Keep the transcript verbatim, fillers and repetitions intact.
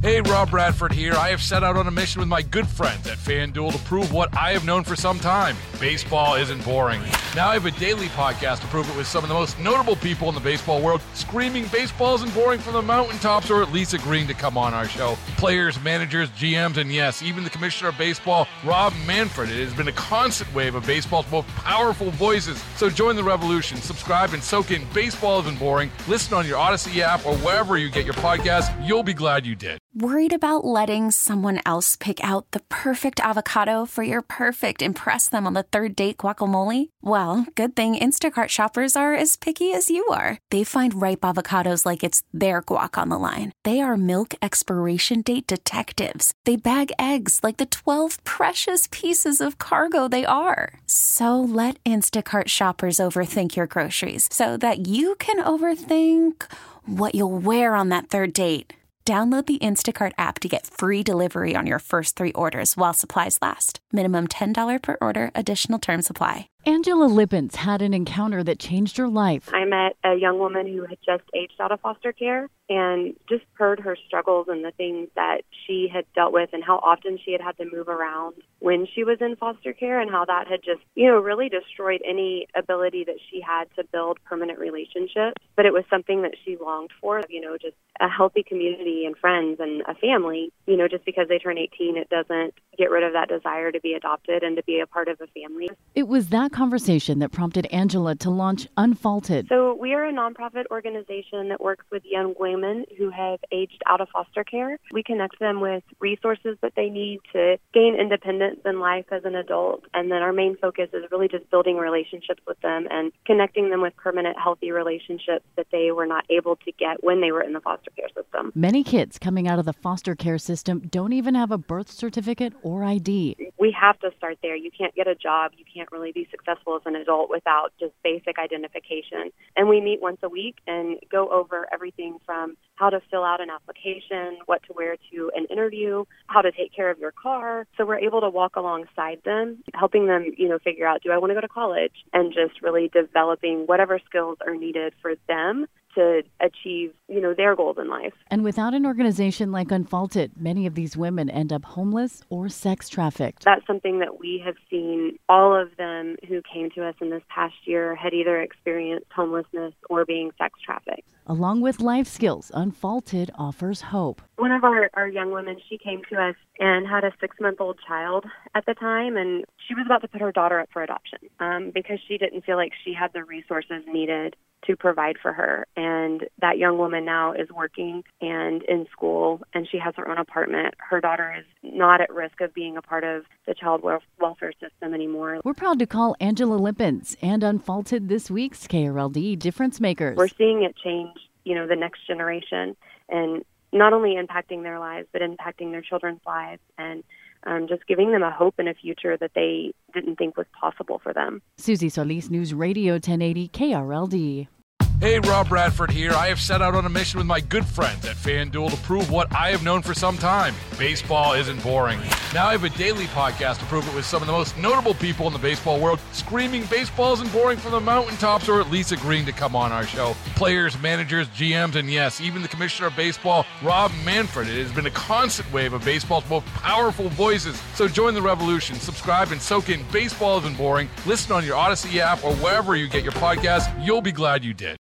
Hey, Rob Bradford here. I have set out on a mission with my good friends at FanDuel to prove what I have known for some time. Baseball isn't boring. Now I have a daily podcast to prove it with some of the most notable people in the baseball world, screaming baseball isn't boring from the mountaintops, or at least agreeing to come on our show. Players, managers, G Ms, and yes, even the commissioner of baseball, Rob Manfred. It has been a constant wave of baseball's most powerful voices. So join the revolution. Subscribe and soak in Baseball Isn't Boring. Listen on your Odyssey app or wherever you get your podcasts. You'll be glad you did. Worried about letting someone else pick out the perfect avocado for your perfect impress them on the third date guacamole? Well, good thing Instacart shoppers are as picky as you are. They find ripe avocados like it's their guac on the line. They are milk expiration date detectives. They bag eggs like the twelve precious pieces of cargo they are. So let Instacart shoppers overthink your groceries so that you can overthink what you'll wear on that third date. Download the Instacart app to get free delivery on your first three orders while supplies last. Minimum ten dollars per order. Additional terms apply. Angela Lippens had an encounter that changed her life. I met a young woman who had just aged out of foster care and just heard her struggles and the things that she had dealt with and how often she had had to move around when she was in foster care and how that had just, you know, really destroyed any ability that she had to build permanent relationships. But it was something that she longed for, you know, just a healthy community and friends and a family. You know, just because they turn eighteen, it doesn't get rid of that desire to be adopted and to be a part of a family. It was that conversation that prompted Angela to launch Unfaulted. So we are a nonprofit organization that works with young women who have aged out of foster care. We connect them with resources that they need to gain independence in life as an adult. And then our main focus is really just building relationships with them and connecting them with permanent, healthy relationships that they were not able to get when they were in the foster care system. Many kids coming out of the foster care system don't even have a birth certificate or I D. We have to start there. You can't get a job. You can't really be successful as an adult without just basic identification. And we meet once a week and go over everything from how to fill out an application, what to wear to an interview, how to take care of your car. So we're able to walk alongside them, helping them, you know, figure out, do I want to go to college? And just really developing whatever skills are needed for them to achieve, you know, their goals in life. And without an organization like Unfaulted, many of these women end up homeless or sex trafficked. That's something that we have seen. All of them who came to us in this past year had either experienced homelessness or being sex trafficked. Along with life skills, Unfaulted offers hope. One of our, our young women, she came to us and had a six-month-old child at the time, and she was about to put her daughter up for adoption um, because she didn't feel like she had the resources needed to provide for her. And that young woman now is working and in school, and she has her own apartment. Her daughter is not at risk of being a part of the child welfare system anymore. We're proud to call Angela Lippens and Unfaulted this week's K R L D Difference Makers. We're seeing it change, you know, the next generation, and not only impacting their lives, but impacting their children's lives, and um, just giving them a hope and a future that they didn't think was possible for them. Susie Solis, News Radio ten eighty K R L D. Hey, Rob Bradford here. I have set out on a mission with my good friends at FanDuel to prove what I have known for some time. Baseball isn't boring. Now I have a daily podcast to prove it with some of the most notable people in the baseball world, screaming baseball isn't boring from the mountaintops, or at least agreeing to come on our show. Players, managers, G Ms, and yes, even the commissioner of baseball, Rob Manfred. It has been a constant wave of baseball's most powerful voices. So join the revolution. Subscribe and soak in Baseball Isn't Boring. Listen on your Odyssey app or wherever you get your podcasts. You'll be glad you did.